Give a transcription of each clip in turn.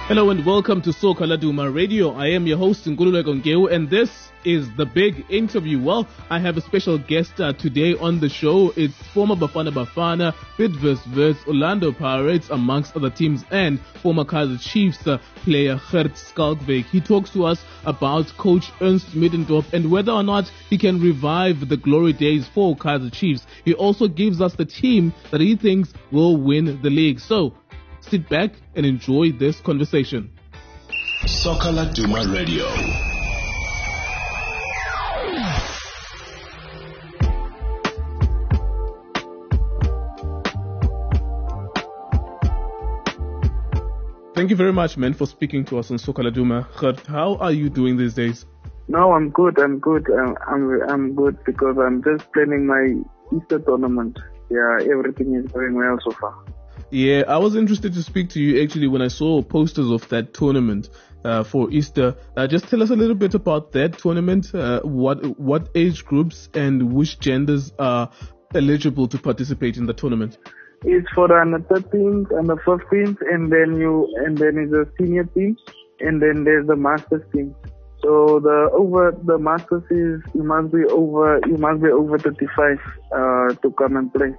Hello and welcome to Soka Laduma Radio. I am your host, Ngululeko Ngeu, and this is the big interview. Well, I have a special guest today on the show. It's former Bafana Bafana, Bidvest Orlando Pirates, amongst other teams, and former Kaizer Chiefs player Gert Skalkwyk. He talks to us about Coach Ernst Middendorp and whether or not he can revive the glory days for Kaizer Chiefs. He also gives us the team that he thinks will win the league. So, sit back and enjoy this conversation. Soka Laduma Radio. Thank you very much, man, for speaking to us on Soka Laduma. Gert, how are you doing these days? No, I'm good. I'm good because I'm just planning my Easter tournament. Yeah, everything is going well so far. Yeah, I was interested to speak to you actually when I saw posters of that tournament for Easter. Just tell us a little bit about that tournament, what age groups and which genders are eligible to participate in the tournament. It's for the under 13s, under 15s, and then it's a senior team, and then there's the masters team. So the masters is you must be over 35 to come and play.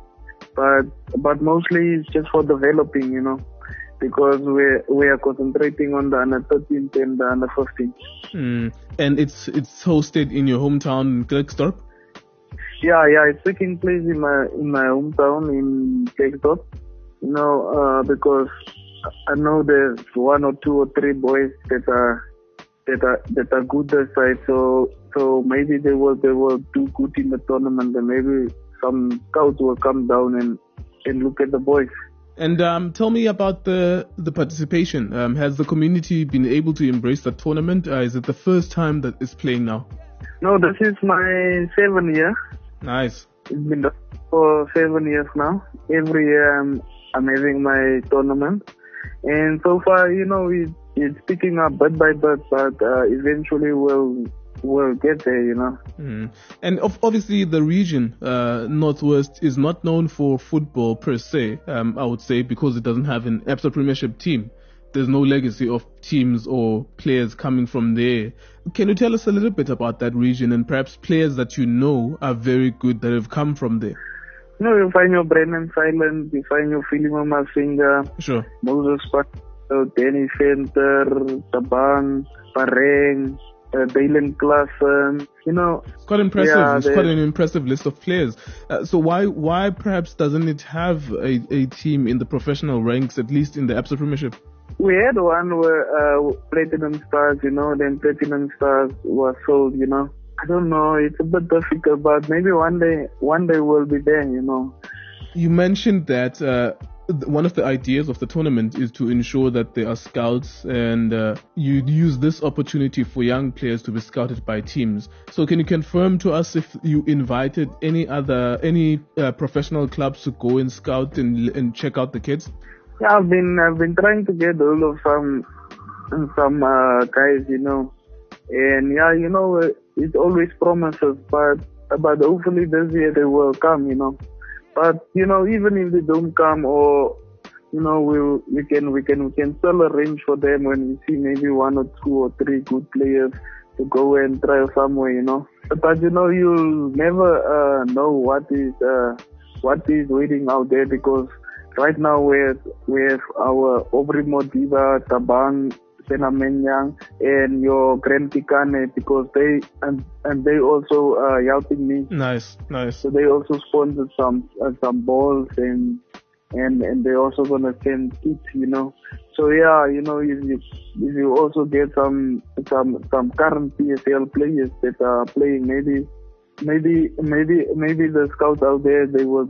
But mostly it's just for developing, because we are concentrating on the under 13th and the under 15th. And it's hosted in your hometown in Klerksdorp? Yeah, it's taking place in my hometown in Klerksdorp. Because I know there's one or two or three boys that are good this side. So maybe they will do good in the tournament, and maybe some scouts will come down and look at the boys. And tell me about the participation. Has the community been able to embrace the tournament? Is it the first time that it's playing now? No, this is my 7th year. Nice. It's been for 7 years now. Every year I'm having my tournament. And so far, it's picking up bit by bit, but eventually we'll get there, And obviously the region, Northwest, is not known for football per se, I would say, because it doesn't have an Absa Premiership team. There's no legacy of teams or players coming from there. Can you tell us a little bit about that region and perhaps players that you know are very good that have come from there? You find your Brennan Silent, you find your Philimo Masinga, sure, Moses Pato, Danny Venter, Tabang, Pareng, Dalen Klassen, It's quite impressive. Yeah, it's quite an impressive list of players. So why perhaps doesn't it have a team in the professional ranks, at least in the Absa Premiership? We had one where Platinum Stars, then Platinum Stars was sold, I don't know, it's a bit difficult, but maybe one day we'll be there, You mentioned that one of the ideas of the tournament is to ensure that there are scouts, and you use this opportunity for young players to be scouted by teams. So can you confirm to us if you invited any professional clubs to go and scout and check out the kids? Yeah, I've been trying to get hold of some guys, and yeah, it always promises, but hopefully this year they will come, But even if they don't come, or we can still arrange for them when we see maybe one or two or three good players to go and try somewhere, But you'll never know what is waiting out there, because right now we have our Aubrey Modiba, Tabang, Senamenyang, and your Grand Tikane, because they also are helping me. Nice. So they also sponsored some balls and they also gonna send kits, So yeah, if you also get some current PSL players that are playing, maybe the scouts out there they will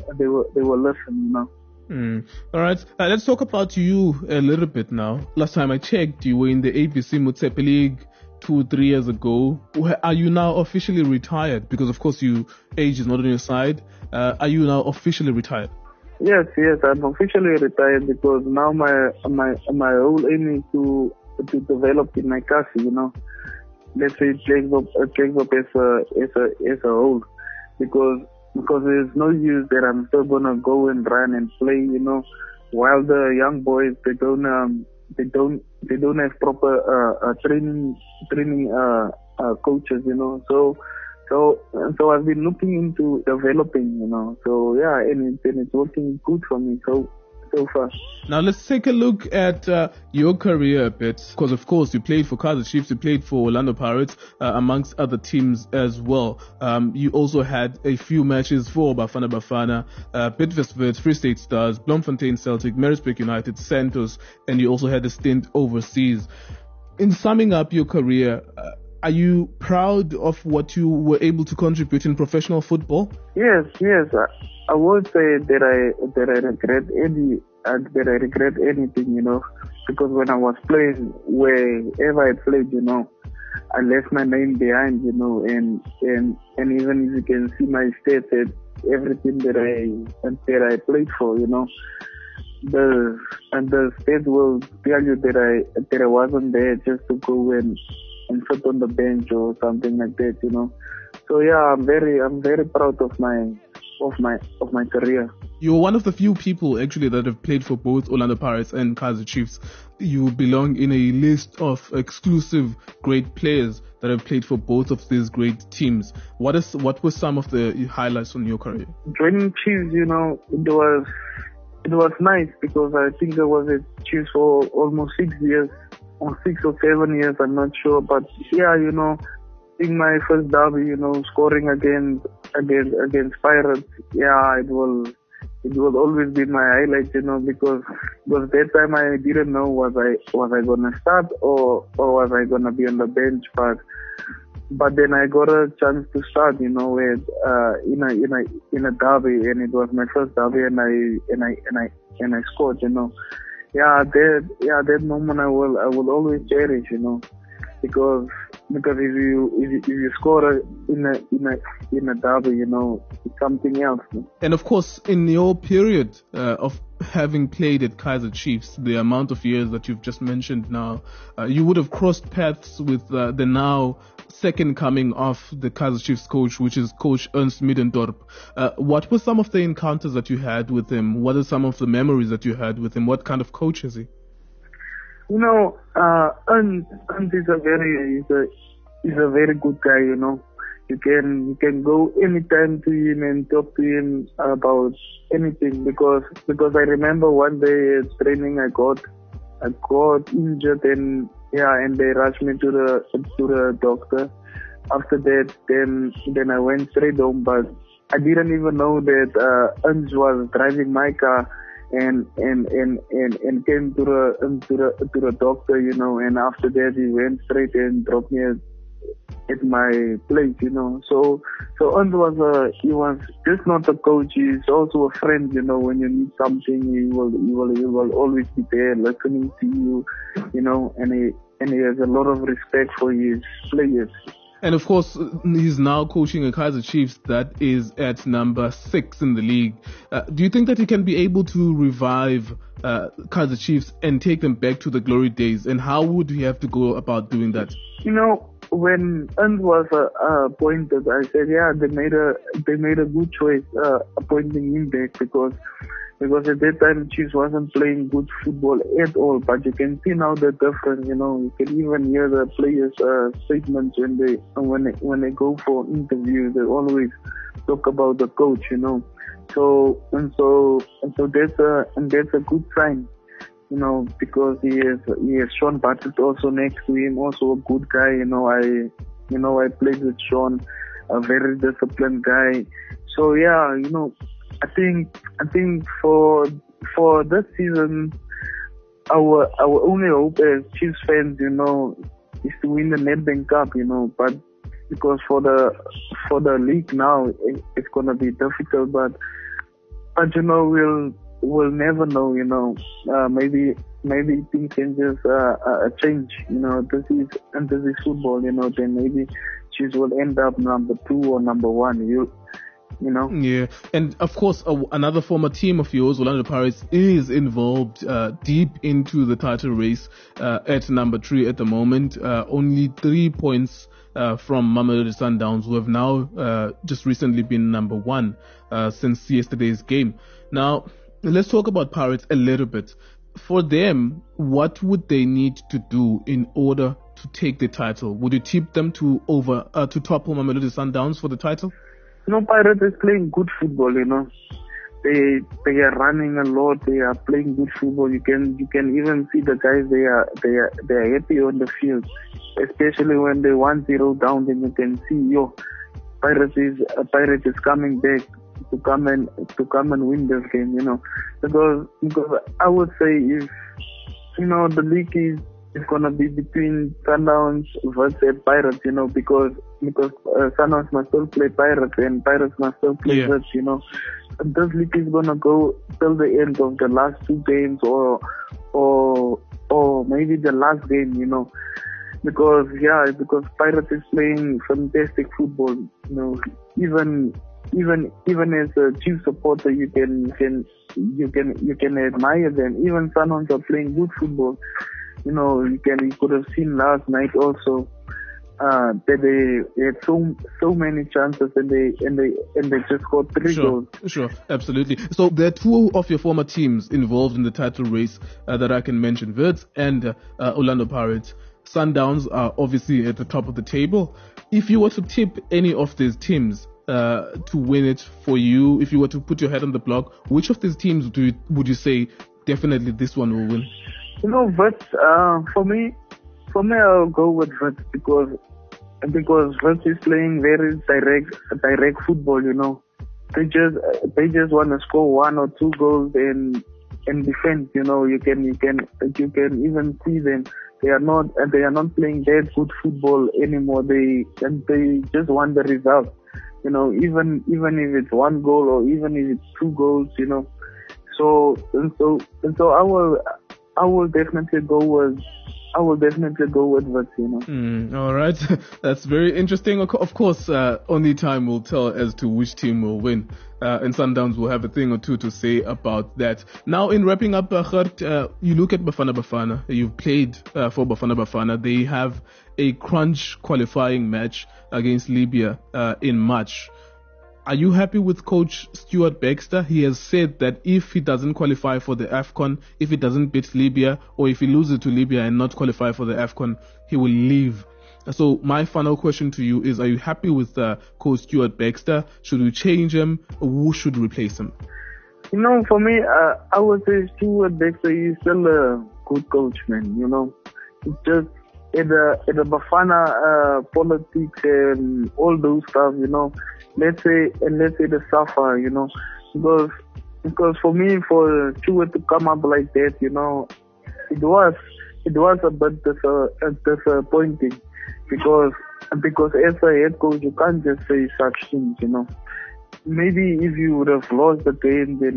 listen, All right, let's talk about you a little bit now. Last time I checked, you were in the ABC Motsepe League 2-3 years ago. Are you now officially retired? Because of course age is not on your side. Are you now officially retired? Yes, I'm officially retired, because now my whole aim is to develop in my kasi, Let's say Klerksdorp as a whole, because there's no use that I'm still gonna go and run and play, while the young boys they don't they don't have proper training coaches, So I've been looking into developing, So yeah, and it's working good for me so far. Now let's take a look at your career a bit, because of course you played for Kaizer Chiefs, you played for Orlando Pirates, amongst other teams as well. You also had a few matches for Bafana Bafana, Bidvest, Free State Stars, Bloemfontein Celtic, Maritzburg United, Santos, and you also had a stint overseas. In summing up your career, are you proud of what you were able to contribute in professional football? Yes. I would say that I regret anything, because when I was playing, wherever I played, I left my name behind, and even if you can see my stats at everything that I played for, the state will tell you that I wasn't there just to go and sit on the bench or something like that, So yeah, I'm very proud of my career. You're one of the few people actually that have played for both Orlando Pirates and Kaizer Chiefs. You belong in a list of exclusive great players that have played for both of these great teams. What were some of the highlights on your career? Joining Chiefs, it was nice because I think I was at Chiefs for almost 6 years, or 6 or 7 years, I'm not sure. But yeah, in my first derby, scoring against Pirates, yeah, it will always be my highlight, because that time I didn't know was I gonna start or was I gonna be on the bench, but then I got a chance to start, in a derby, and it was my first derby, and I scored, Yeah, that moment I will always cherish, because if you score in a derby, it's something else. And of course, in your period of having played at Kaizer Chiefs, the amount of years that you've just mentioned now, you would have crossed paths with the now second coming of the Kaizer Chiefs coach, which is Coach Ernst Middendorp. What were some of the encounters that you had with him? What are some of the memories that you had with him? What kind of coach is he? Ernst is a very good guy, You can go anytime to him and talk to him about anything, because I remember one day at training I got injured, and they rushed me to the doctor. After that, then I went straight home, but I didn't even know that Ernst was driving my car and came to the doctor, and after that he went straight and dropped me at my place, So Ernst was just not a coach, he's also a friend, when you need something, he will always be there listening to you, and he has a lot of respect for his players. And of course, he's now coaching a Kaizer Chiefs that is at number 6 in the league. Do you think that he can be able to revive Kaizer Chiefs and take them back to the glory days? And how would he have to go about doing that? When Ernst was appointed, I said, yeah, they made a good choice appointing him back, because at that time Chiefs wasn't playing good football at all. But you can see now the difference. You can even hear the players' statements when they go for interviews. They always talk about the coach. So that's a good sign. Because he has Sean Bartlett also next to him, also a good guy. I played with Sean, a very disciplined guy. So yeah, I think for this season, our only hope as Chiefs fans, is to win the Nedbank Cup, but because for the league now, it's gonna be difficult, but we'll never know, maybe things can just change, this is football, then maybe Chiefs will end up number 2 or number 1, Yeah, and of course, another former team of yours, Orlando Pirates, is involved deep into the title race at number 3 at the moment. Only 3 points from Mamelodi Sundowns, who have now just recently been number 1 since yesterday's game. Now, let's talk about Pirates a little bit. for them, what would they need to do in order to take the title? Would you tip them to topple Mamelodi Sundowns for the title? Pirates is playing good football, They are running a lot. They are playing good football. You can even see the guys. They are happy on the field, especially when they're 1-0 down. Then you can see Pirates is coming back to come and win this game. Because I would say if the league is gonna be between Sundowns versus Pirates. Because Sundowns must still play Pirates and Pirates must still play Wits. This league is gonna go till the end of the last two games or maybe the last game, because Pirates is playing fantastic football. Even as a chief supporter, you can admire them. Even Sundowns are playing good football. You could have seen last night also. That they had so many chances and they just scored 3 goals. Sure, absolutely. So there are two of your former teams involved in the title race that I can mention, Wits and Orlando Pirates. Sundowns are obviously at the top of the table. If you were to tip any of these teams to win it for you, if you were to put your head on the block, which of these teams would you say definitely this one will win? Wits, for me, I'll go with Wits because Wits is playing very direct football. They just want to score 1 or 2 goals and defend. You can even see them. They are not playing that good football anymore. They just want the result. Even if it's 1 goal or even if it's 2 goals. So I will definitely go with Wits, All right. That's very interesting. Of course, only time will tell as to which team will win. And Sundowns will have a thing or two to say about that. Now, in wrapping up, Gert, you look at Bafana Bafana. You've played for Bafana Bafana. They have a crunch qualifying match against Libya in March. Are you happy with Coach Stuart Baxter? He has said that if he doesn't qualify for the AFCON, if he doesn't beat Libya, or if he loses to Libya and not qualify for the AFCON, he will leave. So my final question to you is, are you happy with Coach Stuart Baxter? Should we change him, or who should replace him? For me, I would say Stuart Baxter is still a good coach, man. It's just in the Bafana politics and all those stuff, let's say the SAFA, because for me, for Stuart to come up like that, it was a bit disappointing because as a head coach, you can't just say such things, Maybe if you would have lost the game, then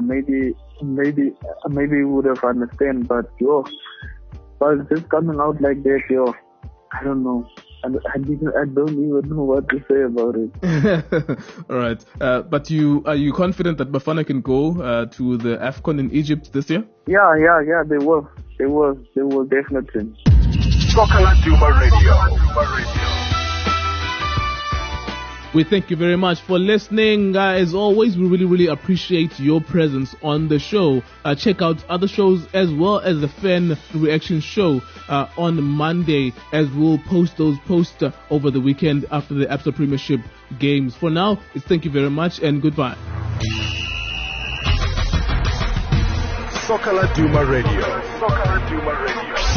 maybe you would have understand, but just coming out like that, I don't know. I don't even know what to say about it. All right. But are you confident that Bafana can go to the AFCON in Egypt this year? Yeah, they will. They will definitely. Soccer Laduma Radio. We thank you very much for listening. As always, we really, really appreciate your presence on the show. Check out other shows as well as the fan reaction show on Monday, as we'll post those posts over the weekend after the Absa Premiership games. For now, it's thank you very much and goodbye. Soccer Laduma Radio.